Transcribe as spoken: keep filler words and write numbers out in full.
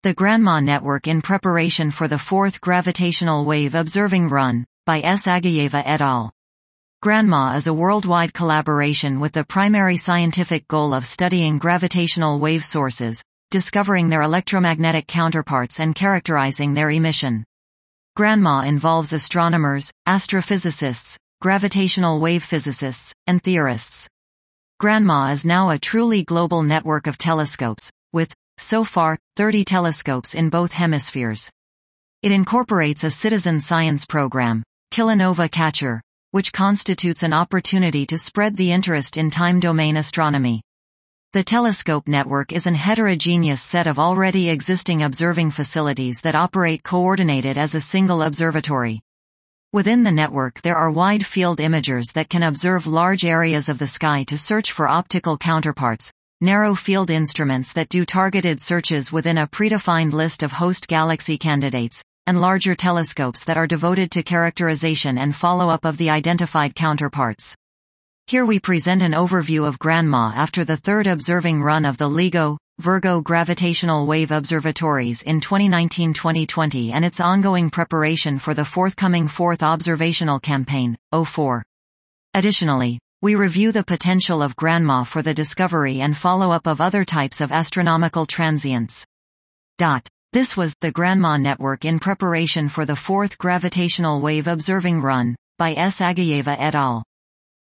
The GRANMA Network in Preparation for the Fourth Gravitational Wave Observing Run, by S. Agayeva et al. GRANMA is a worldwide collaboration with the primary scientific goal of studying gravitational wave sources, discovering their electromagnetic counterparts and characterizing their emission. GRANMA involves astronomers, astrophysicists, gravitational wave physicists, and theorists. GRANMA is now a truly global network of telescopes, with, so far, thirty telescopes in both hemispheres. It incorporates a citizen science program, Kilanova Catcher, which constitutes an opportunity to spread the interest in time-domain astronomy. The telescope network is an heterogeneous set of already existing observing facilities that operate coordinated as a single observatory. Within the network there are wide-field imagers that can observe large areas of the sky to search for optical counterparts, narrow-field instruments that do targeted searches within a predefined list of host galaxy candidates, and larger telescopes that are devoted to characterization and follow-up of the identified counterparts. Here we present an overview of GRANMA after the third observing run of the LIGO, Virgo Gravitational Wave Observatories in twenty nineteen to twenty twenty and its ongoing preparation for the forthcoming fourth observational campaign, oh four. Additionally, we review the potential of GRANMA for the discovery and follow-up of other types of astronomical transients. Dot. This was the GRANMA Network in Preparation for the Fourth Gravitational Wave Observing Run, by S. Agayeva et al.